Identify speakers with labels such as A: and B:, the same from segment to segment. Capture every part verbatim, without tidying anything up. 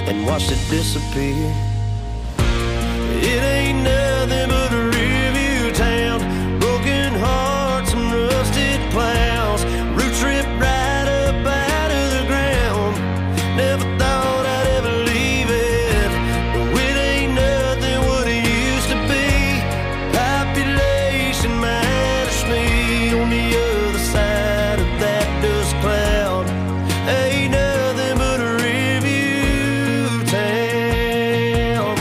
A: and watched it disappear. It ain't nothing but a review town, broken hearts and rusted plows, roots ripped right up out of the ground. Never thought I'd ever leave it, but it ain't nothing what it used to be. Population minus me on the other side of that dust cloud. Ain't nothing but a review town.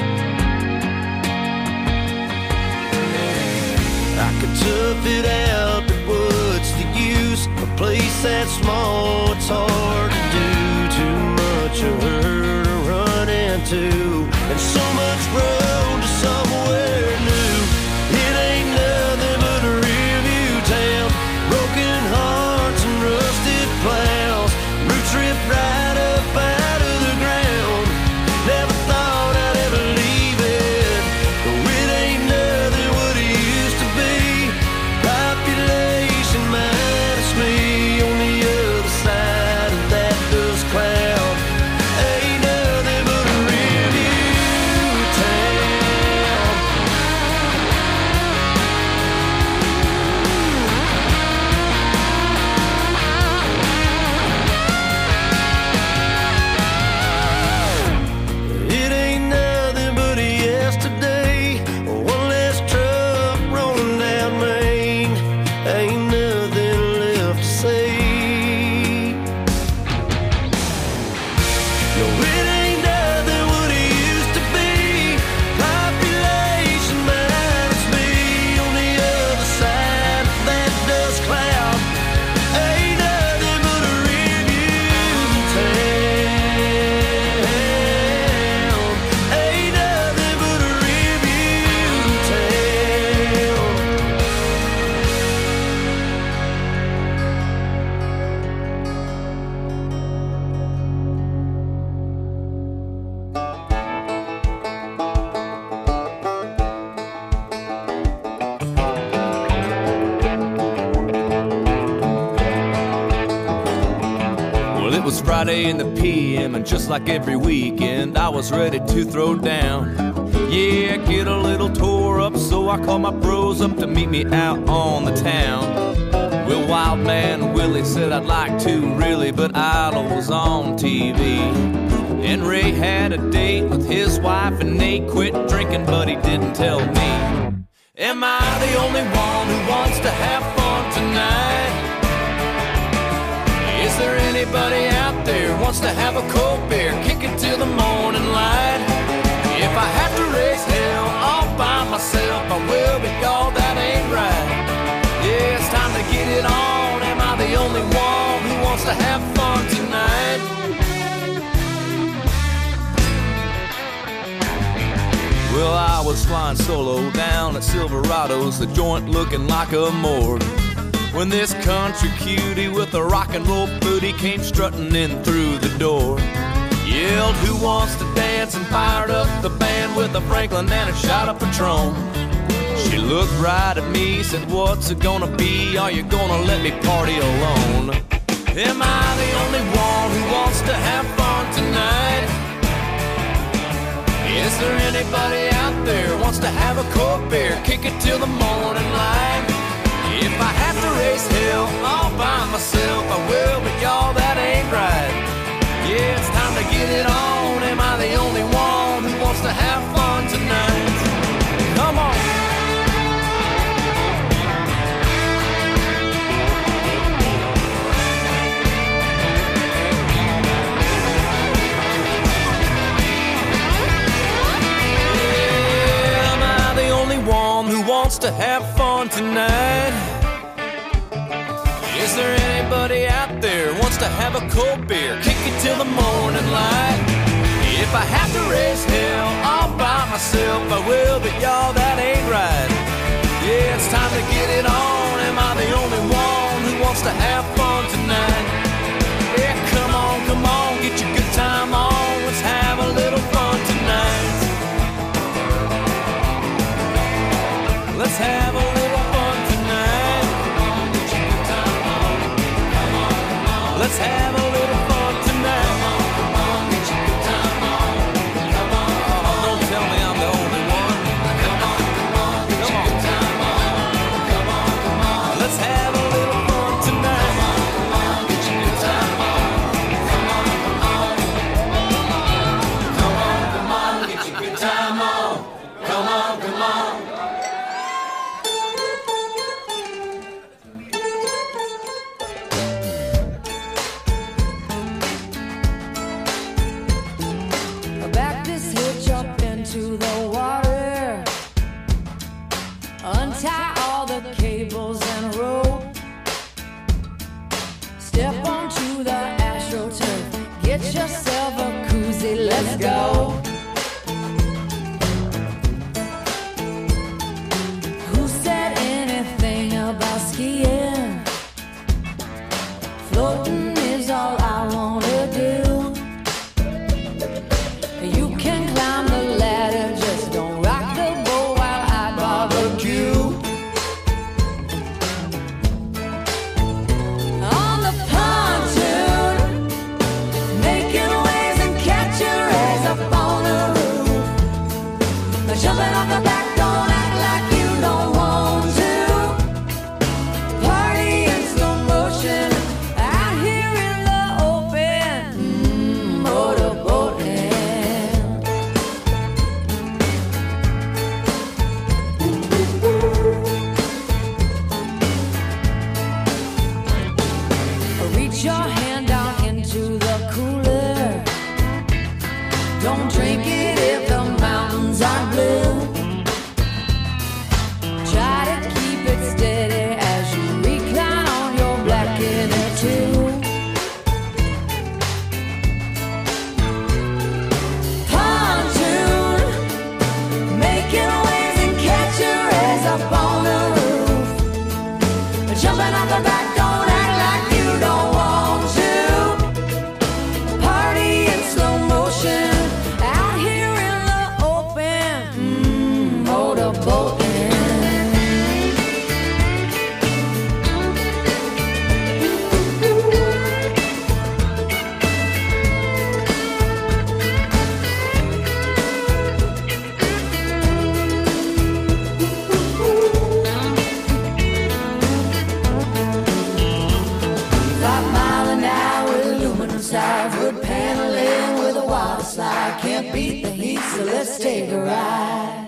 A: I could tough it out, but what's the use? A place that small, it's hard to do. Too much of her to run into, and so much road to somewhere new. It ain't nothing but a review town, broken hearts and rusted plows, roots ripped right up out of the ground. Never thought I'd ever leave it, but it ain't nothing what it used to be. Population minus me on the other side of that dust cloud. Ain't nothing but a review town. It ain't nothing but a yesterday, one less truck rolling down Main. Ain't nothing left to say. No, it ain't nothing what it used to be. Population minus me on the other side of that dust cloud. Ain't nothing but a review town. Ain't nothing but a review town.
B: Well, it was Friday in the P M, and just like every weekend, I was ready to throw down. Yeah, get a little tore up, so I called my bros up to meet me out on the town. Well, Wild Man Willie said I'd like to really, but Idol was on T V. And Ray had a date with his wife, and Nate quit drinking, but he didn't tell me. Am I the only one who wants to have fun tonight? Is there anybody out there who wants to have a cold beer, kick it till the morning light? If I have to raise hell all by myself, I will, but y'all, that ain't right. Yeah, it's time to get it on. Am I the only one who wants to have fun tonight? Well, I was flying solo down at Silverado's, the joint looking like a morgue, when this country cutie with a rock and roll booty came strutting in through the door. Yelled, who wants to dance, and fired up the band with a Franklin and a shot of Patron. She looked right at me, said, what's it gonna be? Are you gonna let me party alone? Am I the only one who wants to have fun tonight? Is there anybody out there who wants to have a cold beer, kick it till the morning light? If I have to raise hell all by myself, I will, but y'all, that ain't right. Yeah, it's time to get it on. Am I the only one who wants to have fun tonight? Come on. Yeah, am I the only one who wants to have fun tonight? Is there anybody out there who wants to have a cold beer, kick it till the morning light? If I have to raise hell all by myself, I will, but y'all, that ain't right. Yeah, it's time to get it on. Am I the only one who wants to have fun tonight? Yeah, come on, come on, get your good time on. Let's have a little fun tonight. Let's have a little fun tonight. Let's have a little fun tonight.
C: let's go. Who said anything about skiing? Floating is all I wanna do. You can climb the ladder, just don't rock the boat while I barbecue. On the pontoon, making waves and catching rays up on the roof. Jumping off the back, don't act like you don't want to. Party in slow motion out here in the open. Mm, motorboating. Reach your hand down into the cooler. Don't drink it if the mountains are blue. Try to keep it steady as you recline on your black inner tube. Pontoon, making waves and catching rays up on the roof. Jumping off the back, don't act like you don't want to. Party in slow motion out here in the open. Mm, motorboating. Five mile an hour aluminum sides, wood paneling with a water slide. Can't beat the heat, so let's take a ride.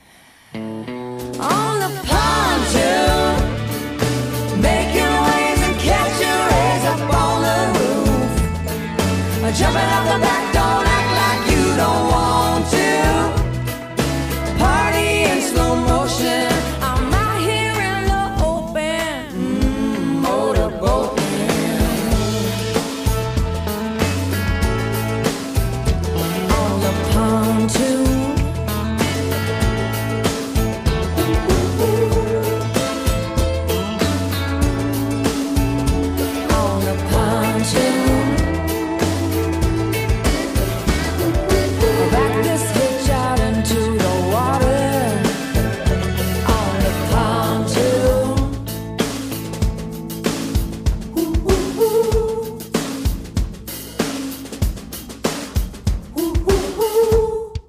C: On the pontoon, making waves and catching rays up on the roof. Jumping off the back, don't act like you don't want to. Party in slow motion, I'm out here in the open. Mm, motorboating. On the pontoon. On the pontoon. Back this hitch out into the water. On the pontoon. Ooh, ooh, ooh. Ooh, ooh, ooh.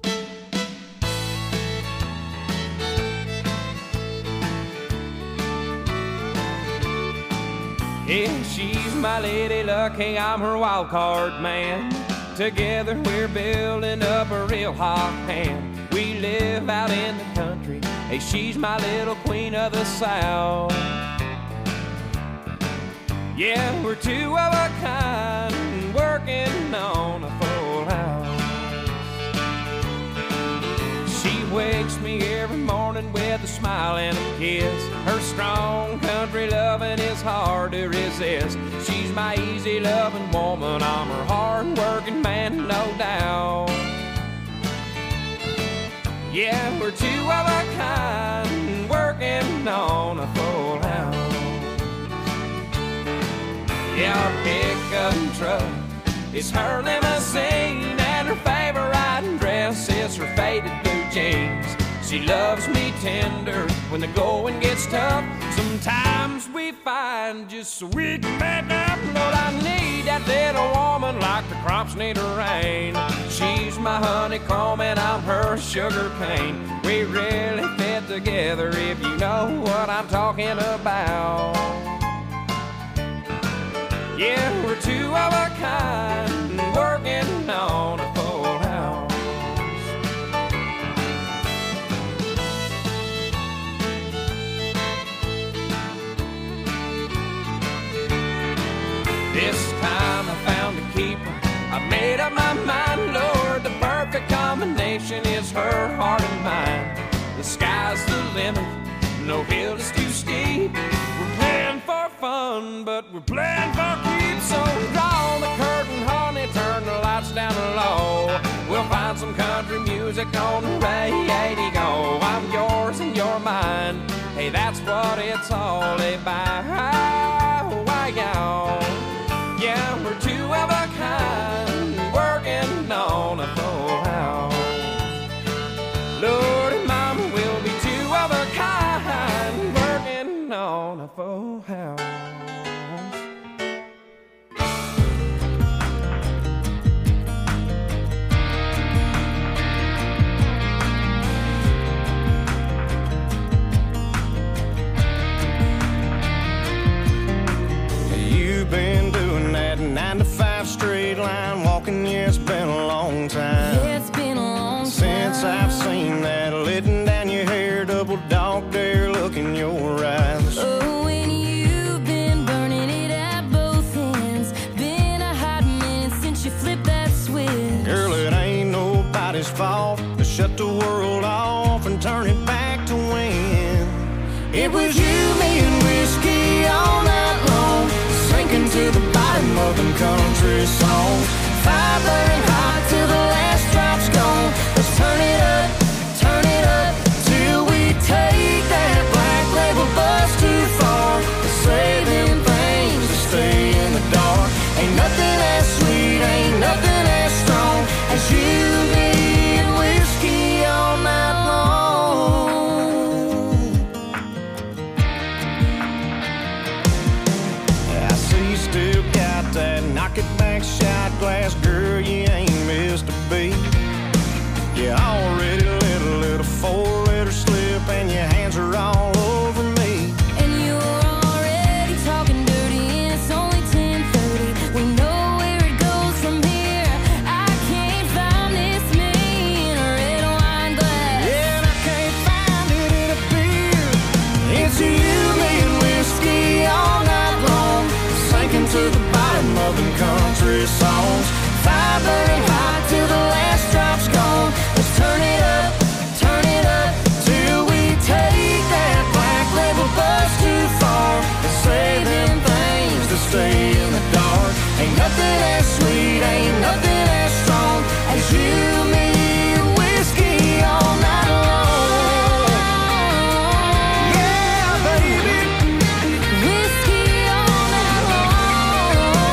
B: Yeah, she's my lady luck, hey, I'm her wild card man. Together we're building up a real hot hand. We live out in the country, hey, she's my little queen of the South. Yeah, we're two of a kind, working on a full house. She wakes me every morning with a smile and a kiss. Her strong country loving is hard to resist. She's my easy loving woman, I'm her hard working man, no doubt. Yeah, we're two of a kind, working on a full house. Yeah, our pickup truck is her limousine, and her favorite dress is her faded blue jeans. She loves me tender when the going gets tough. Sometimes we find just so we can make up. Lord, I need that little woman like the crops need a rain. She's my honeycomb and I'm her sugar cane. We really fit together if you know what I'm talking about. Yeah, we're two of a kind, working on a full house. This time I found a keeper, I made up my mind, Lord, the perfect combination is her heart and mine. The sky's the limit, no hill is too steep. We're playing for fun, but we're playing for keeps. So draw the curtain, honey, turn the lights down low. We'll
D: music on the radio. I'm yours and you're mine. Hey, that's what it's all about. Why, y'all? Yeah, we're two of a kind, working on a full house. Lord and Mama will be two of a kind, working on a full house.
A: You've been doing that nine to five straight line walking, yeah, it's been a long time.
C: Yeah, it's been a long time
A: since I've seen that letting down your hair, double dog dare look in your eyes.
C: Oh, and you've been burning it at both ends. Been a hot minute since you flipped that switch.
A: Girl, it ain't nobody's fault to shut the world off and turn it back to when it was you, me, and whiskey all night long, sinking to the bottom of them country songs. Fire burning hot till the last drop's gone. Let's turn it up, turn it up, till we take that black label bus too far. Saving things to stay in the dark. Ain't nothing as sweet, ain't nothing as strong as you, me, and whiskey all night long. I see you still got that knock it back shot glass, girl, you ain't missed a beat. You already let a little four-letter slip and your hands are all over me.
C: And you're already talking dirty and it's only ten thirty. We know where it goes from here. I can't find this me in a red wine glass.
A: Yeah, and I can't find it in a beer. It's you, me, and whiskey all night long, sinking to the bottom of them country songs. Fire burning hot till the last drop's gone. Let's turn it up, turn it up, till we take that black label bus too far. Saving things to stay in the dark. Ain't nothing as sweet, ain't nothing as strong as you, me, and whiskey all night long. Yeah, baby.
C: Whiskey all night long.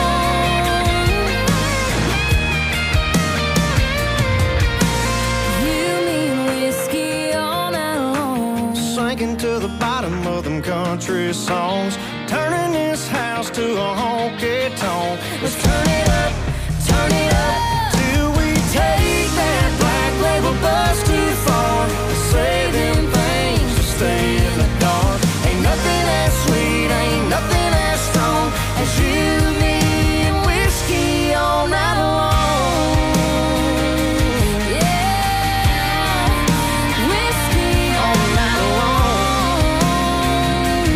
C: You mean whiskey all night long.
A: Sinking to the bottom of them country songs, turning this house to a honky tonk. Let's turn it up, turn it up, till we take that black label bus too far. Saving things to stay in the dark. Ain't nothing as sweet, ain't nothing as strong as you, me, and whiskey all night long.
C: Yeah, whiskey
A: All night long.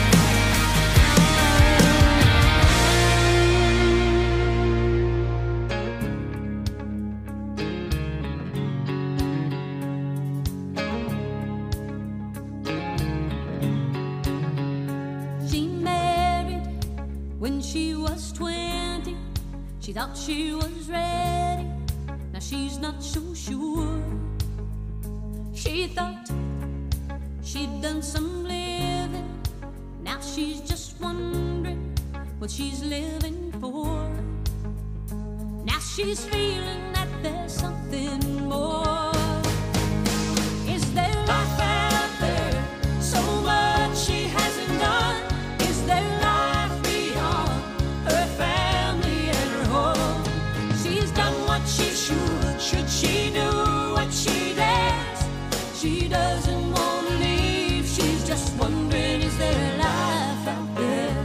C: She married when she was twenty. She thought she was ready. Now she's not so sure. She thought she'd done some living. Now she's just wondering what she's living for. Now she's feeling that there's something more. Is there life out there? So much she hasn't done. Is there life beyond her family and her home? She's done what she should. Should she do what she dares? She doesn't want to leave. She's just wondering, is there life out there?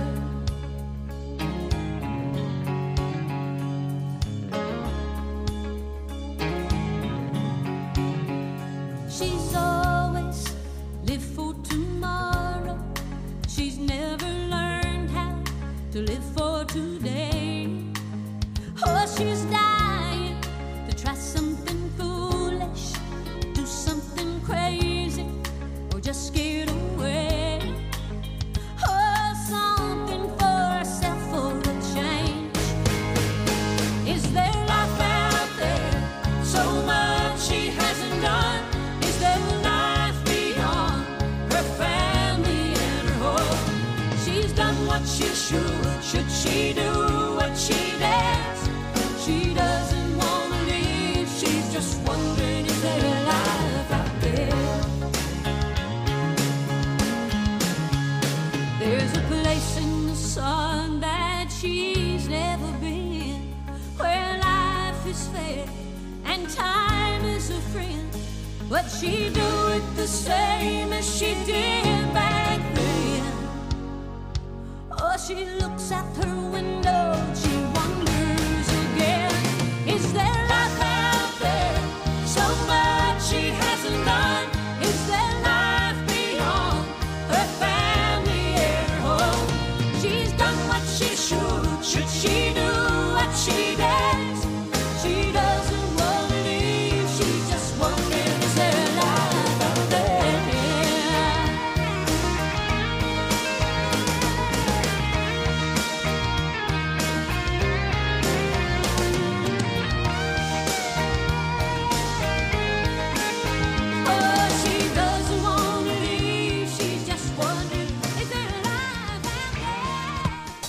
C: She's always lived for tomorrow. She's never learned how to live for today. Oh, she's dying to try something foolish, do something crazy, or just get away. Oh, something for herself for a change. Is there life out there? So much she hasn't she do it the same as she did back then? Oh, she looks out her window, she wonders again. Is there life out there? So much she hasn't done. Is there life beyond her family at home? She's done what she should. Should she do what she does? She doesn't want to leave. She's just wondering, is there life out there? Oh, she doesn't want to leave. She's just wondering, is there life out there?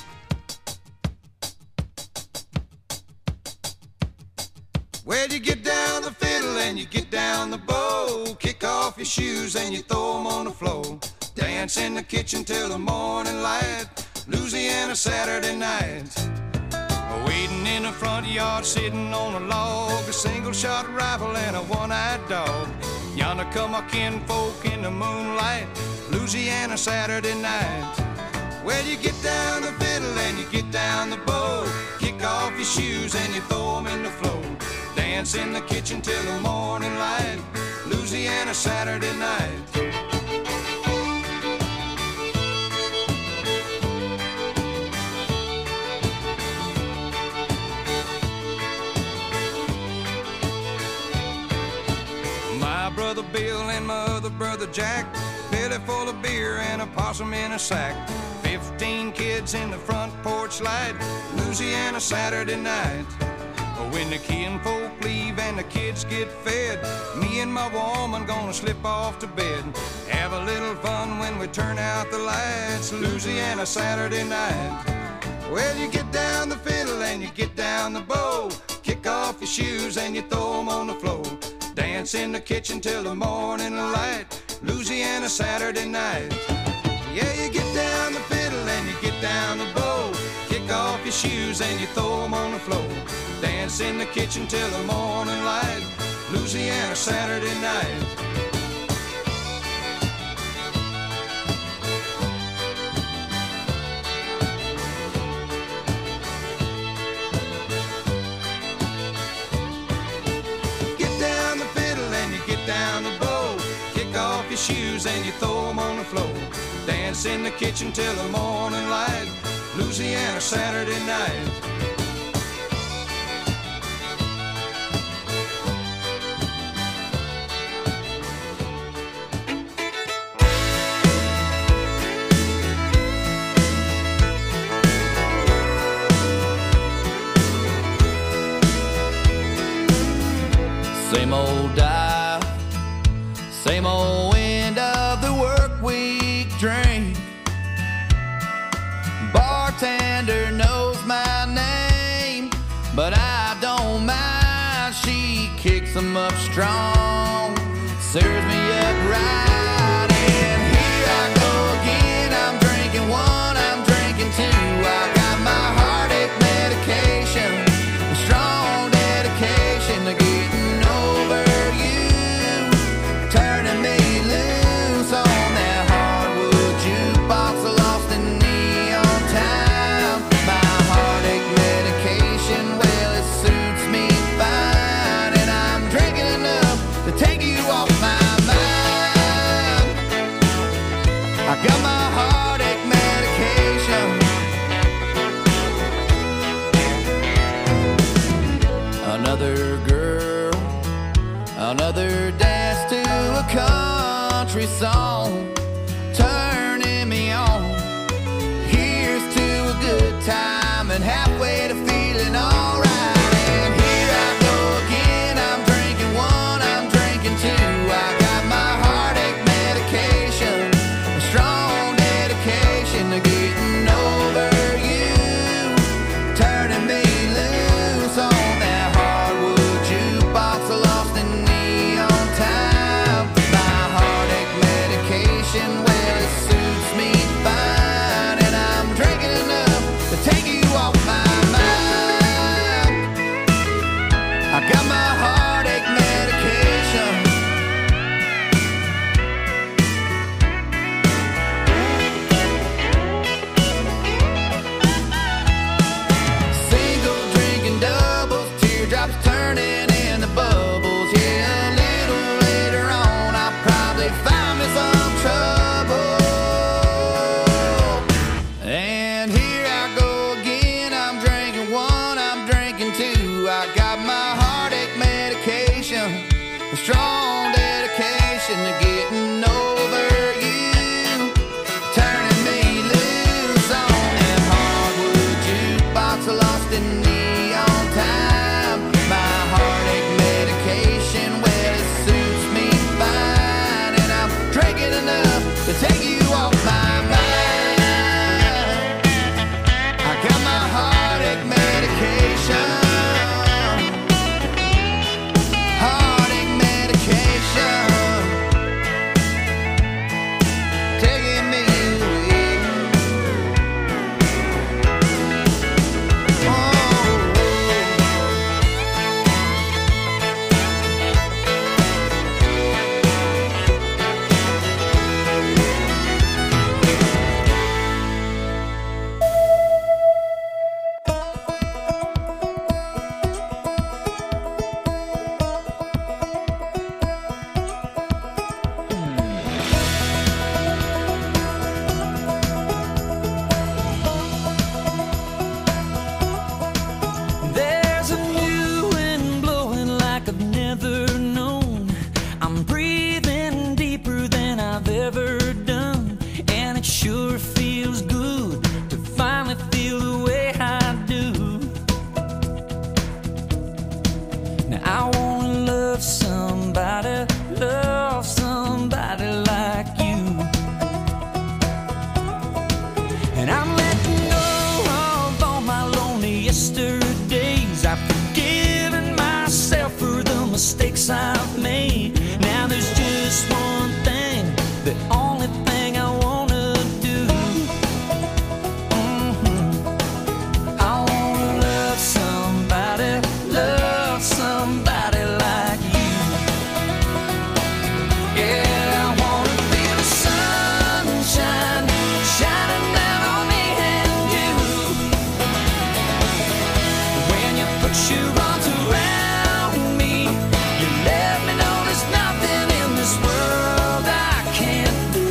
E: Well, you get down the fiddle and you get down the bow. Kick off your shoes and you throw 'em on the floor. Dance in the kitchen till the morning light. Louisiana Saturday night. Waiting in the front yard, sitting on a log. A single shot rifle and a one-eyed dog. Yonder come my kinfolk in the moonlight. Louisiana Saturday night. Well, you get down the fiddle and you get down the bow. Kick off your shoes and you throw 'em in the floor. Dance in the kitchen till the morning light. Louisiana Saturday night. My brother Bill and my other brother Jack, belly full of beer and a possum in a sack. Fifteen kids in the front porch light. Louisiana Saturday night. When the kinfolk leave and the kids get fed, me and my woman gonna slip off to bed. Have a little fun when we turn out the lights. Louisiana Saturday night. Well, you get down the fiddle and you get down the bow. Kick off your shoes and you throw 'em on the floor. Dance in the kitchen till the morning light. Louisiana Saturday night. Yeah, you get down the fiddle and you get down the bow. Kick off your shoes and you throw 'em on the floor. Dance in the kitchen till the morning light. Louisiana Saturday night. Get down the fiddle and you get down the bow. Kick off your shoes and you throw 'em on the floor. Dance in the kitchen till the morning light. Louisiana Saturday night.
B: Same old dive, same old end of the work week drink. Bartender knows my name, but I don't mind. She kicks 'em up strong, serves me up right. And here I go again. I'm drinking one, I'm drinking two. I got my heartache medication, a strong dedication to getting over you, turning me loose on that hardwood jukebox, lost in neon town. My heartache medication, well, it suits me fine, and I'm drinking enough to take you off my mind. I got my heartache medication. Another girl, another dance to a country song, turning me on. Here's to a good time and halfway to feeling alright. And here I go again. I'm drinking one, I'm drinking two. I got my heartache medication, a strong dedication to getting over you, turning me loose on that hardwood jukebox, lost in neon time. My heartache medication.
F: you. I got my heartache medication, a strong dedication to getting over you, turning me loose on that hardwood jukebox lost in neon time. My heartache medication, well, it suits me fine, and I'm drinking enough to take you off my mind. I got my heartache medication, heartache medication, taking me away. Oh.
B: There's a new wind blowing like I've never known. I'm breathing deeper than I've ever done, and it sure feels good to finally feel the way I do. Now I wanna love somebody, love somebody like you. And I'm letting go of all my lonely yesterdays. I've forgiven myself for the mistakes I've made. Now there's just one thing, the only thing I wanna do. Mhm. I wanna love somebody, love somebody like you. Yeah, I wanna feel the sunshine shining down on me and you. When you put your arms around me, you let me know there's nothing in this world I can't do.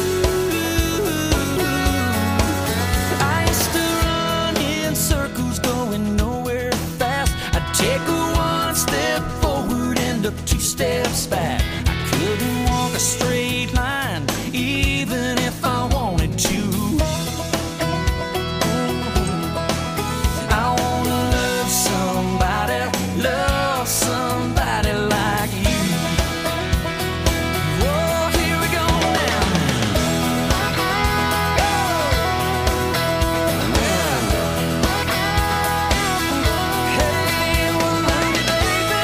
B: I used to run in circles going nowhere fast. I'd take a one step forward, end up two steps back. I couldn't walk a straight line even if I wanted to. I wanna love somebody, love somebody like you. Oh, here we go now. Hey, well, love you, baby.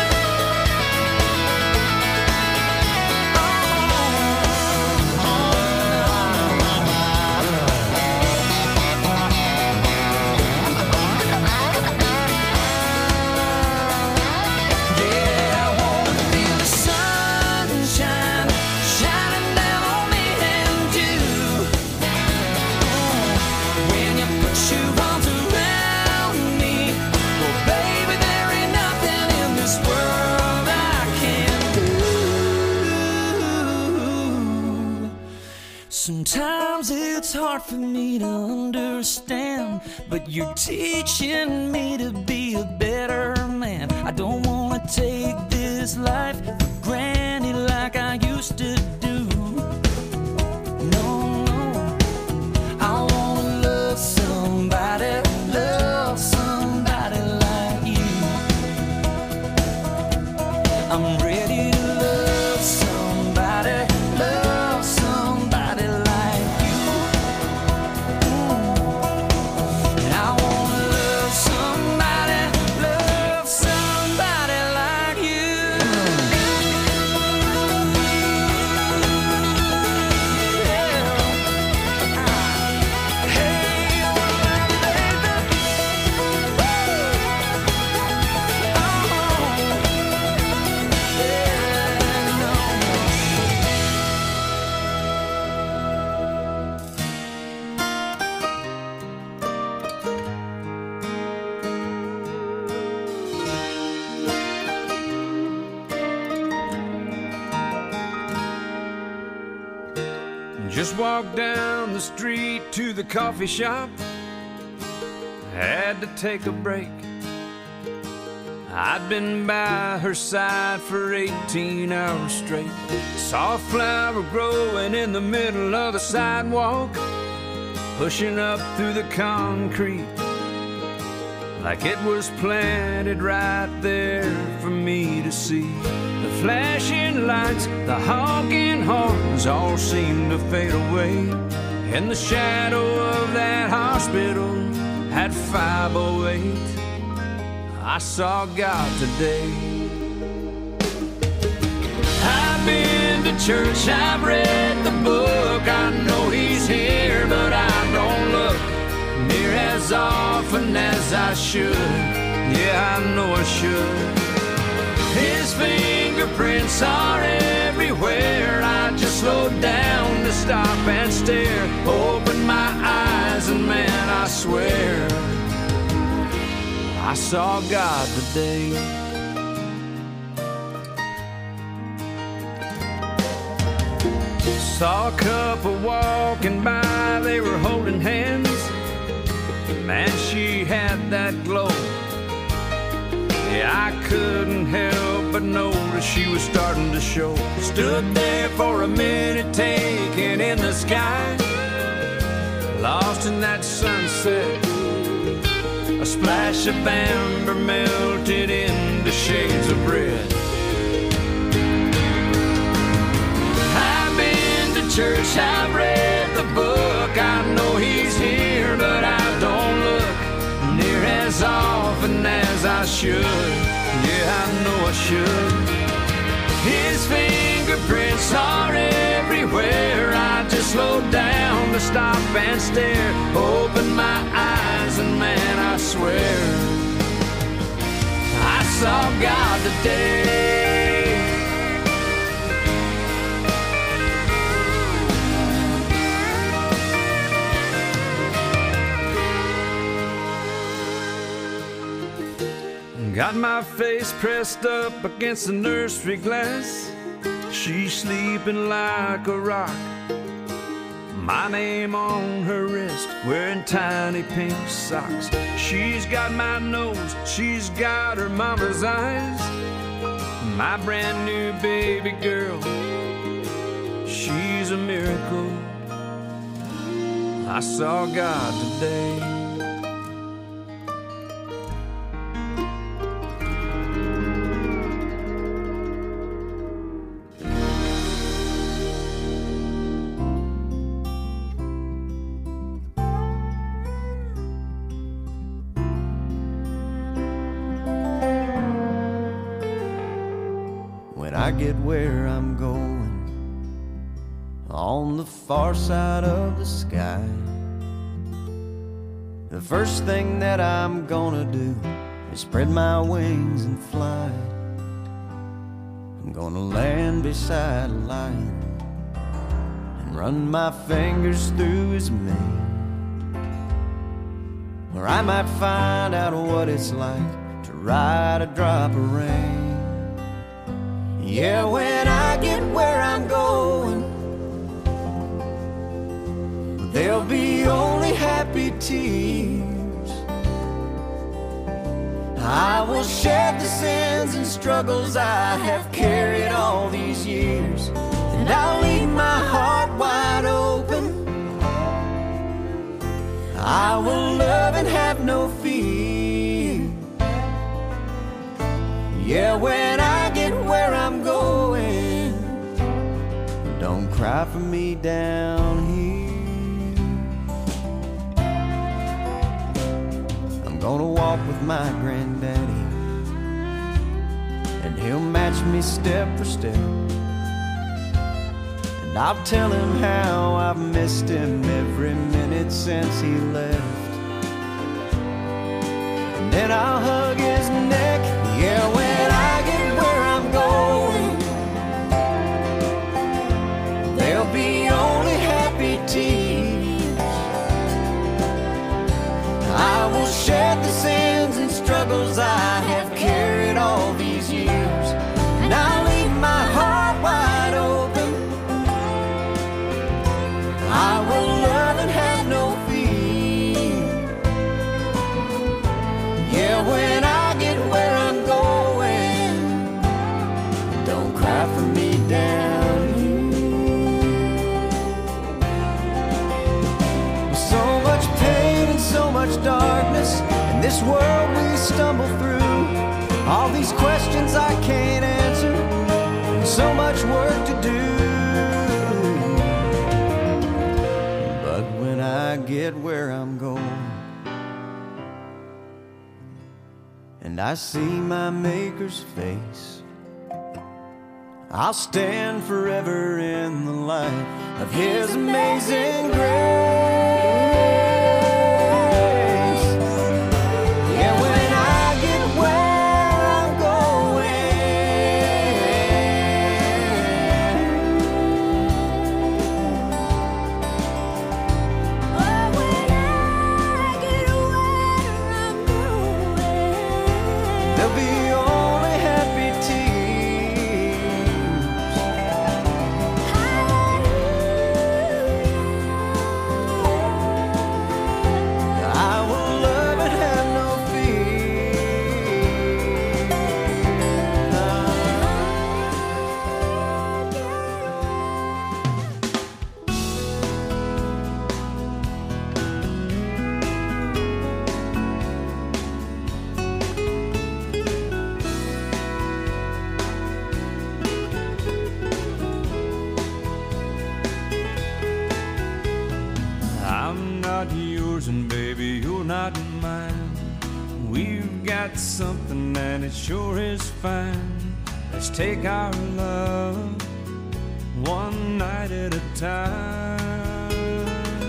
B: Yeah, I wanna feel the sunshine shining down on me and you. When you put your arms around me, well, baby, there ain't nothing in this world I can't do. Sometimes it's hard for me to understand, but you're teaching me to be a better man. I don't wanna take this life for granted like I used to do. No, no. I wanna love somebody, love somebody like you. I'm ready to love somebody, love somebody like you. Mm. And I wanna love somebody, love somebody like you.
D: Just walked down the street to the coffee shop. Had to take a break.
B: I'd been by her side for eighteen hours straight. Saw a flower growing in the middle of the sidewalk, pushing up through the concrete like it was planted right there for me to see. The flashing lights, the honking horns all seemed to fade away. In the shadow of that hospital at five oh eight, I saw God today. I've been to church, I've read the book, I know He's here, but I don't look near as often as I should. Yeah, I know I should. His fingerprints are everywhere. I just slowed down to stop and stare. Opened my eyes and man, I swear I saw God today. Saw a couple walking by, they were holding hands. Man, she had that glow. Yeah, I couldn't help but notice she was starting to show. Stood there for a minute, taking in the sky, lost in that sunset. A splash of amber melted into shades of red. I've been to church, I've read the book, I know He's here, but I don't look near as often as I should. Yeah, I know I should. His fingerprints are everywhere. I just slowed down to stop and stare. Opened my eyes and man, I swear I saw God today. Got my face pressed up against the nursery glass. She's sleeping like a rock. My name on her wrist, wearing tiny pink socks. She's got my nose, she's got her mama's eyes. My brand new baby girl, she's a miracle. I saw God today.
A: When I get where I'm going, on the far side of the sky, the first thing that I'm gonna do is spread my wings and fly. I'm gonna land beside a lion and run my fingers through his mane, where I might find out what it's like to ride a drop of rain. Yeah, when I get where I'm going, there'll be only happy tears. I will shed the sins and struggles I have carried all these years, and I'll leave my heart wide open. I will love and have no fear. Yeah, when I get where I'm going, don't cry for me down here. I'm gonna walk with my granddaddy, and he'll match me step for step, and I'll tell him how I've missed him every minute since he left. And then I'll hug his neck. Yeah, when I get where I'm going, there'll be only happy tears. I will shed the sins and struggles I have carried all these years, and I'll leave my heart wide open. I will love and have no fear. Yeah, when I get where these questions I can't answer, and so much work to do. But when I get where I'm going, and I see my Maker's face, I'll stand forever in the light of His amazing grace. Yeah, when I get where I'm
C: Oh, when I get where I'm going,
A: there'll be only happy tears. I will love and have no
B: I'm not yours and baby, you're not mine. We've got something and it sure is fine. Let's take our love one night at a time.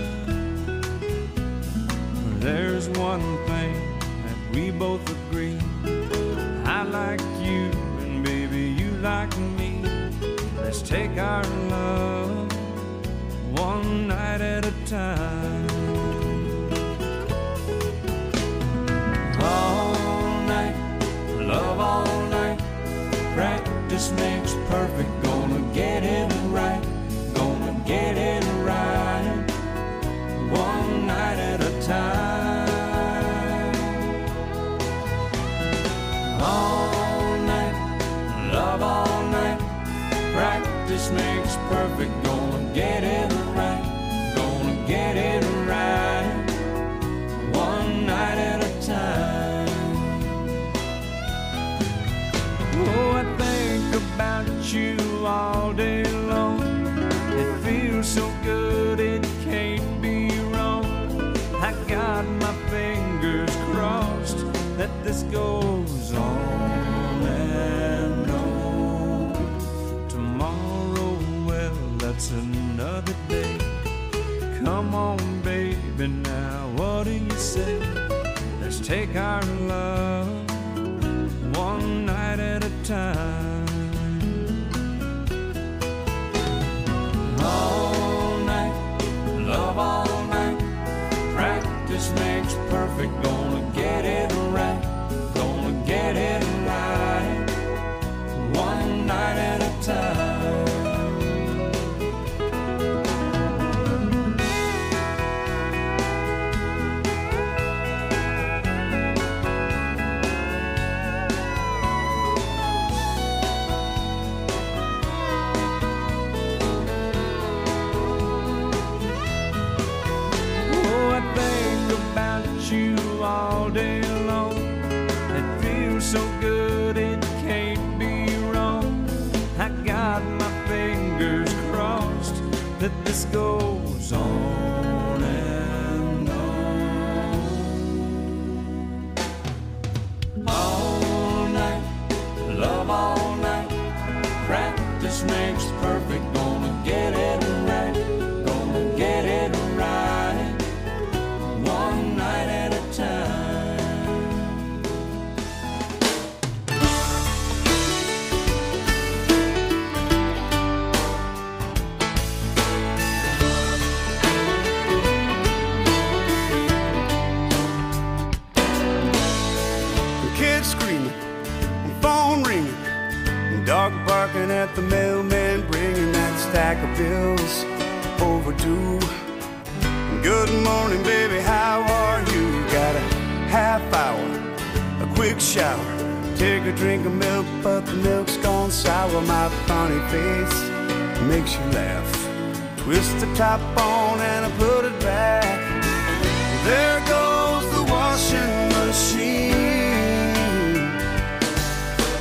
B: There's one thing that we both agree. I like you and baby you like me. Let's take our love one night at a time. All night, love all night. Practice makes perfect. Gonna get it right. Gonna get it right. One night at a time. All night, love all night. Practice makes perfect. Gonna get it right. Gonna get it right. One night at a time. Oh, I think about you all day long. It feels so good, it can't be wrong. I got my fingers crossed that this goes on and on. Tomorrow, well, that's another day. Come on, baby, now what do you say? Let's take our love one night at a time. All night, love all night. Practice makes perfect. Gonna get it right. Gonna get it right. One night at a time. All day long, it feels so good, it can't be wrong. I got my fingers crossed that this goes on and on. All night, love all night. Practice makes perfect. Gonna get it right. Gonna get it right. One night at a time.
G: The kids screaming, the phone ringing, and dog barking at the mailman, bringing that stack of bills overdue. Good morning, baby, how are you? Got a half hour, a quick shower, take a drink of milk, but the milk's gone sour. My funny face makes you laugh. Twist the top on and I put it back. There goes the washing machine.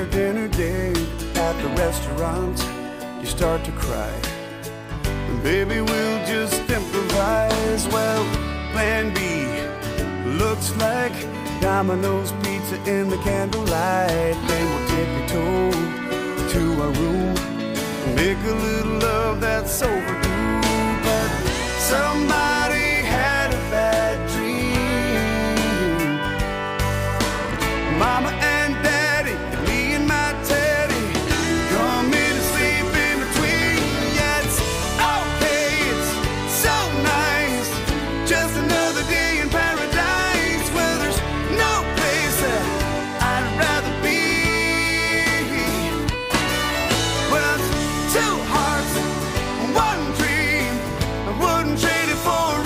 G: after dinner date at the restaurant, you start to cry. And baby, we'll just improvise. Well, plan B looks like Domino's pizza in the candlelight. Then we'll tippy-toe to our room, make a little love that's overdue. But somebody had a bad dream. Mama and Daddy, and me and my Teddy, come in and sleep in between. Yeah, it's okay, it's so nice, just another day in paradise, where there's no place that I'd rather be. Well, it's two hearts, one dream, I wouldn't trade it for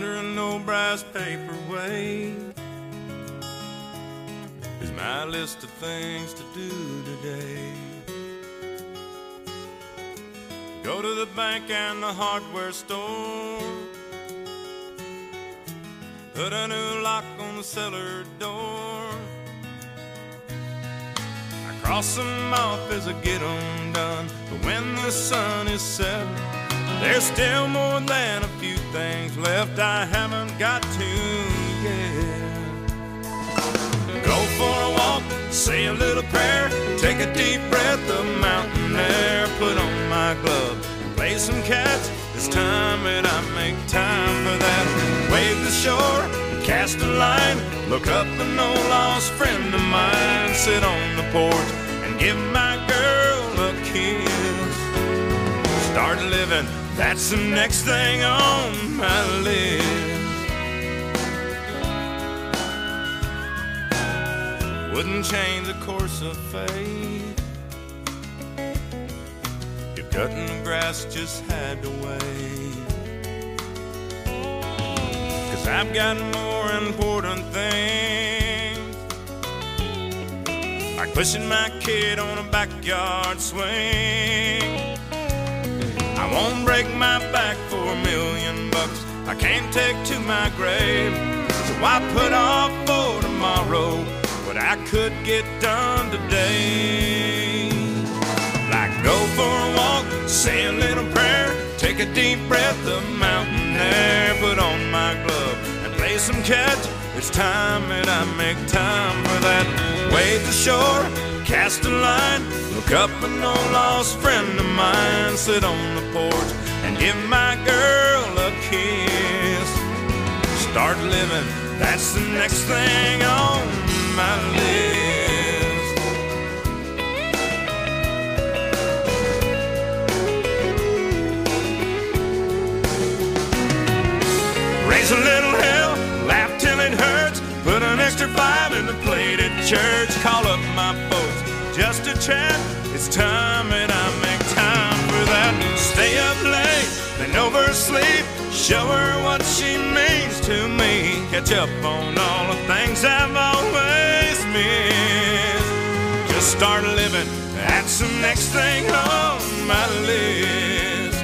H: under an old brass paperweight is my list of things to do today. Go to the bank and the hardware store, put a new lock on the cellar door. I cross them off as I get them done, but when the sun is set, there's still more than a few things left I haven't got to yet. Go for a walk, say a little prayer, take a deep breath of mountain air, put on my glove and play some catch. It's time that I make time for that. Wave the shore, cast a line, look up an old lost friend of mine, sit on the porch and give my girl a kiss. Start living, that's the next thing on my list. Wouldn't change the course of fate if cutting the grass just had to wait. 'Cause I've got more important things, like pushing my kid on a backyard swing. I won't break my back for a million bucks I can't take to my grave. So I put off for tomorrow what I could get done today. Like go for a walk, say a little prayer, take a deep breath of mountain air, put on my glove and play some catch. It's time that I make time for that. Wave the shore, cast a line, look up an old lost friend of mine, sit on the porch and give my girl a kiss. Start living, that's the next thing on my list. Raise a little hell, laugh till it hurts, put an extra five in the plate at church, call up my folks just to chat. It's time that I make time for that. Stay up late, then oversleep, show her what she means to me, catch up on all the things I've always missed. Just start living, that's the next thing on my list.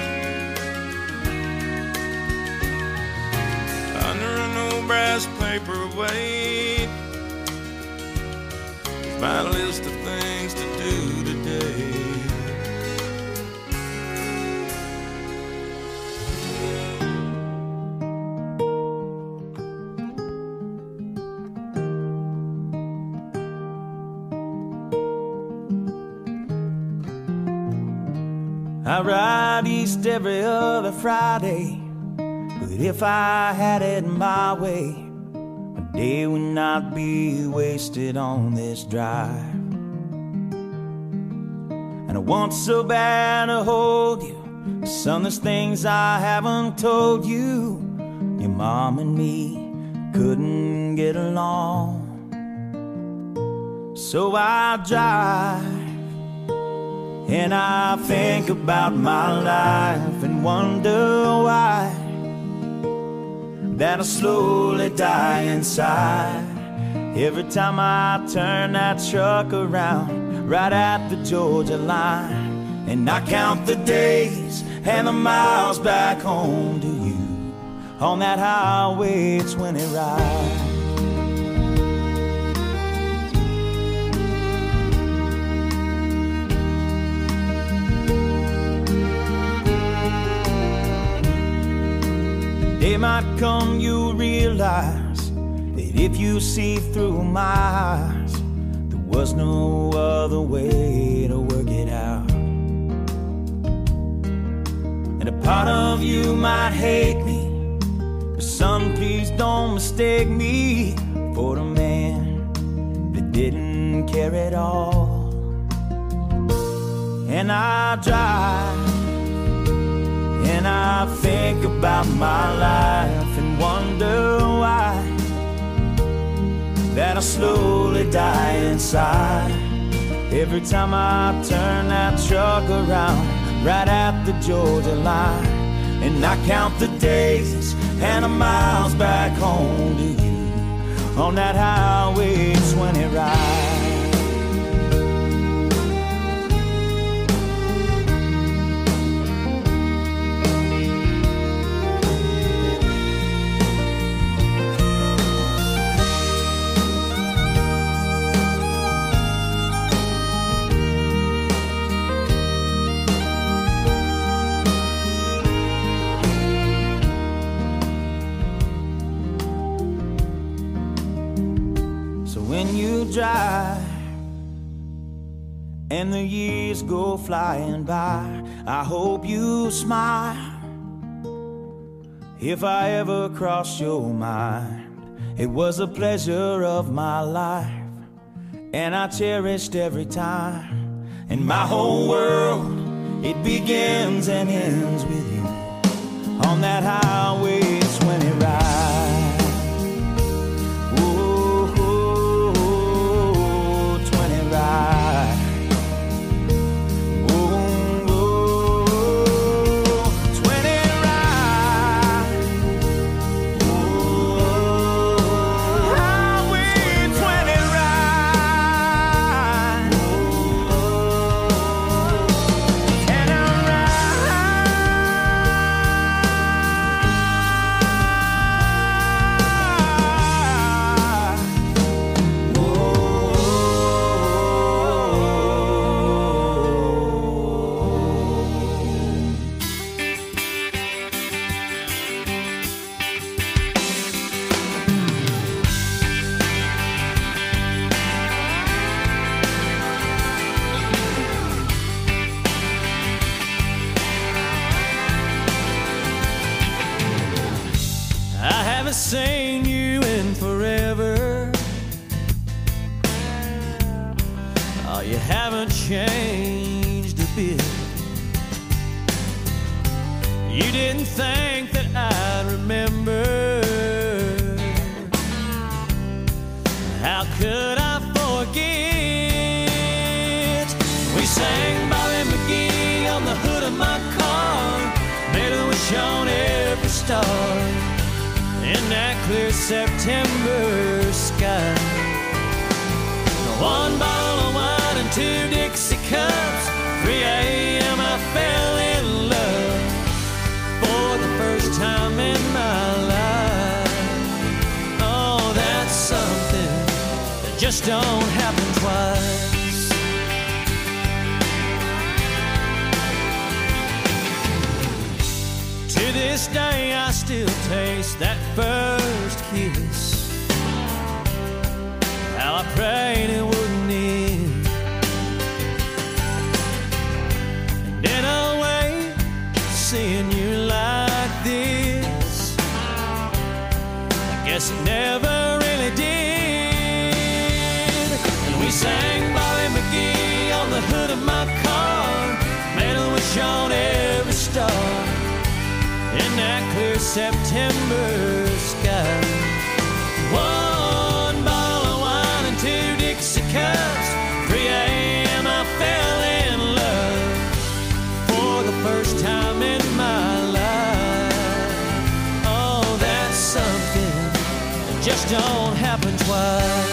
H: Under an old brass paperweight, my list of things to do today.
I: I ride east every other Friday, but if I had it my way, my day would not be wasted on this drive. And I want so bad to hold you, some there's things I haven't told you. Your mom and me couldn't get along, so I drive and I think about my life and wonder why that I slowly die inside. Every time I turn that truck around right at the Georgia line, and I count the days and the miles back home to you on that highway twenty ride. Day might come, you'll realize that if you see through my eyes, there was no other way to work it out. And a part of you might hate me, but son, please don't mistake me for the man that didn't care at all. And I drive and I think about my life and wonder why that I slowly die inside. Every time I turn that truck around right at the Georgia line, and I count the days and a miles back home to you on that Highway twenty ride. Drive and the years go flying by, I hope you smile if I ever crossed your mind. It was a pleasure of my life, and I cherished every time. And my whole world, it begins and ends with you on that Highway twenty ride. Seen you in forever. Oh, you haven't changed a bit. You didn't think that I'd remember. How could I forget? We sang Bobby McGee on the hood of my car, made a wish on every star in that clear September sky. One bottle of wine and two Dixie cups, three a.m. I fell in love for the first time in my life. Oh, that's something that just don't happen twice. To this day I still taste that first kiss. How I prayed it wouldn't end. And in a way, seeing you like this, I guess it never really did. And we sang Bobby McGee on the hood of my car, made a wish on every star in that clear September sky. One bottle of wine and two Dixie cups, three a.m. I fell in love for the first time in my life. Oh, that's something that just don't happen twice.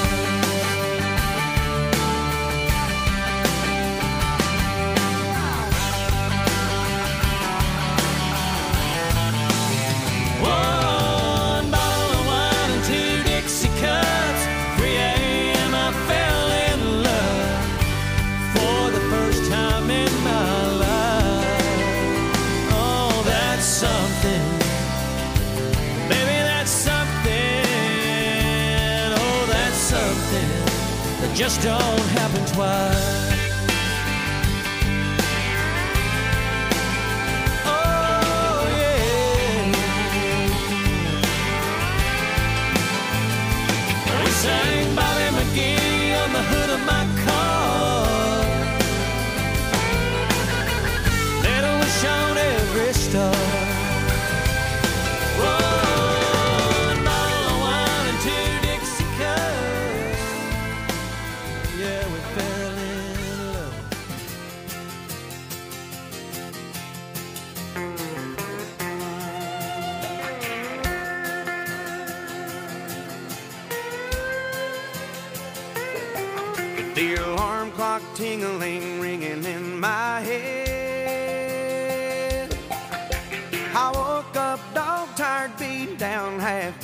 I: Just don't happen twice. Oh yeah. We sang Bobby McGee on the hood of my car, made a wish on every star. Yeah, we fell in
G: The alarm clock tingling, ringing in my head. I woke up dog tired, beat down, half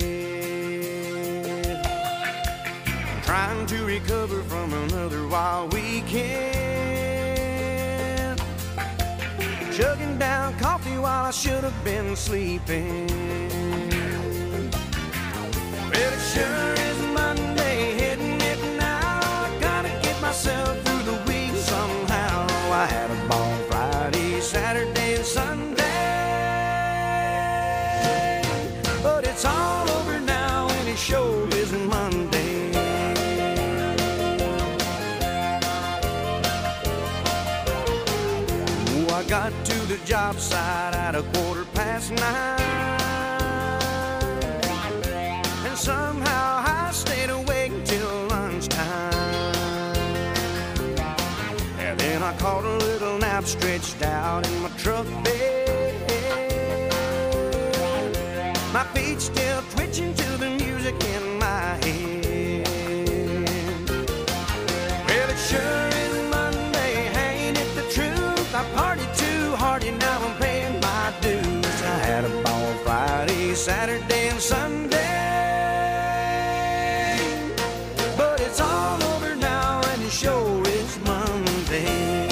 G: dead, trying to recover from another wild weekend, chugging down coffee while I should have been sleeping. Well, it sure is Monday, hitting it now. I gotta get myself through the week somehow. I had a ball Friday, Saturday, and Sunday, but it's all over now and it sure isn't Monday. Oh, I got to the job site at a quarter past nine, and somehow I stayed awake till lunchtime. And then I caught a little nap stretched out in my truck bed, my feet still twitching to the music in my head. Well, it sure is Monday, ain't it the truth? I partied too hard and now I'm paying my dues. I had a ball Friday, Saturday, and Sunday, but it's all over now and it sure is Monday.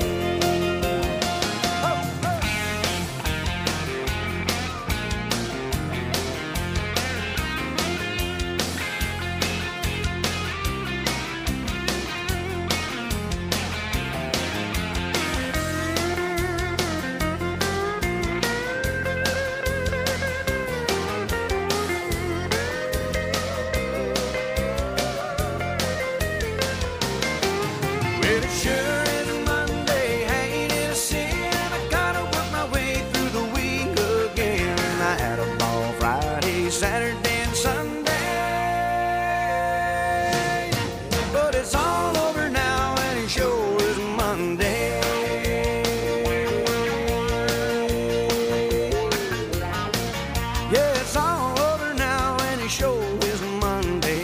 G: Well, it sure is Monday, ain't it a sin? I gotta work my way through the week again. I had a ball Friday, Saturday, and Sunday, but it's all over now and it sure is Monday. Yeah, it's all over now and it sure is Monday.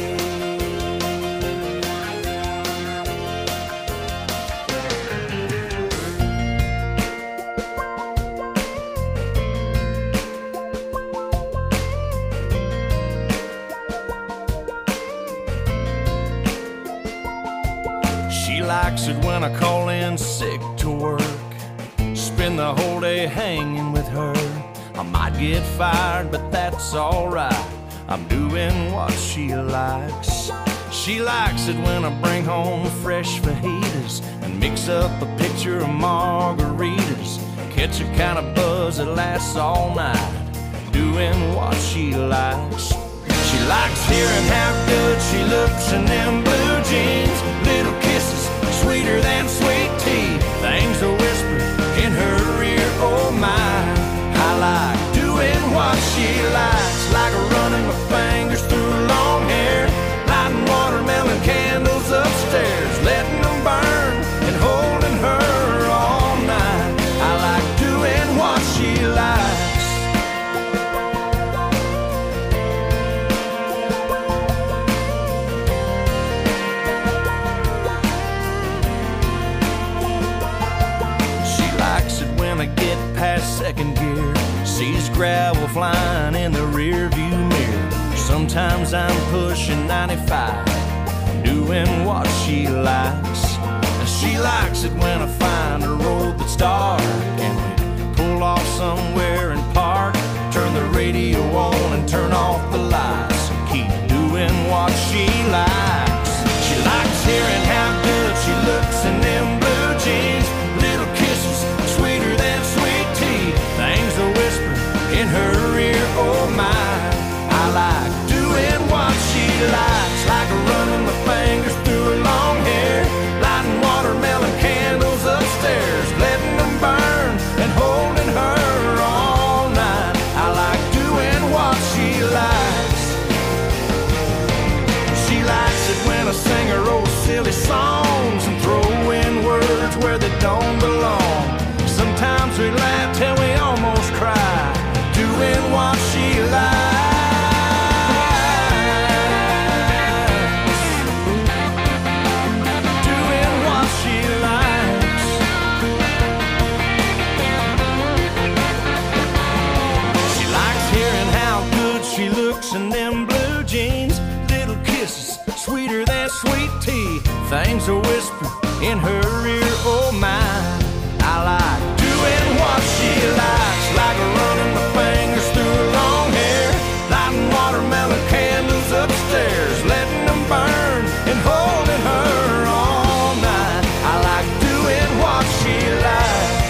B: She likes it when I call in sick to work, spend the whole day hanging with her. I might get fired, but that's alright, I'm doing what she likes. She likes it when I bring home fresh fajitas and mix up a pitcher of margaritas, catch a kind of buzz that lasts all night, doing what she likes. She likes hearing how good she looks in them blue jeans, little kisses sweeter than sweet tea, things are whispered in her ear, oh my. I like doing what she likes, like running my fingers through long hair, lighting watermelon candles upstairs, letting them burn and holding her all night. I like doing what she likes. She likes it when I get past second gear, sees gravel flying in the rear view mirror. Sometimes I'm pushing ninety-five, doing what she likes. And she likes it when I find a road that's dark and we pull off somewhere and park, turn the radio on and turn off the lights and keep doing what she likes. She likes hearing how good she looks in them blue jeans, little kisses sweeter than sweet tea, things are whispered in her ear, oh my. I like doing what she likes, like running my fingers through her long hair, lighting watermelon candles upstairs, letting them burn and holding her all night. I like doing what she likes.
A: looks and them blue jeans. Little kisses, sweeter than sweet tea. Things are whispered in her ear, oh my. I like doing what she likes, like running my fingers through her long hair, lighting watermelon candles upstairs, letting them burn and holding her all night. I like doing what she likes.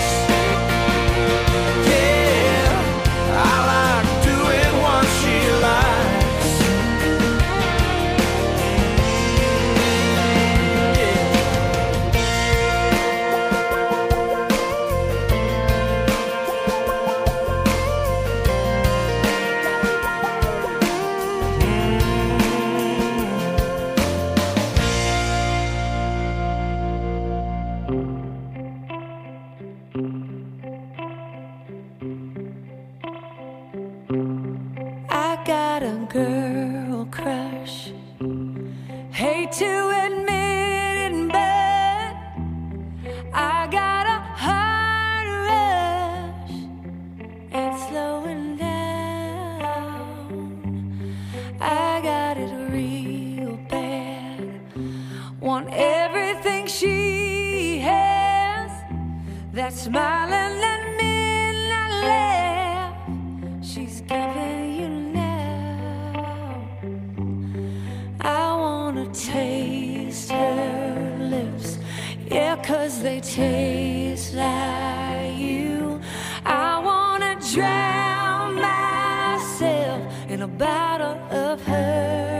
A: Yeah, I like doing what she likes.
C: I got a girl crush. Hate to admit it, but I got a heart rush. It's slowing down. I got it real bad. Want everything she has. That smiling and midnight laugh she's giving you now. I wanna taste her lips, yeah, 'cause they taste like you. I wanna drown myself in a bottle of her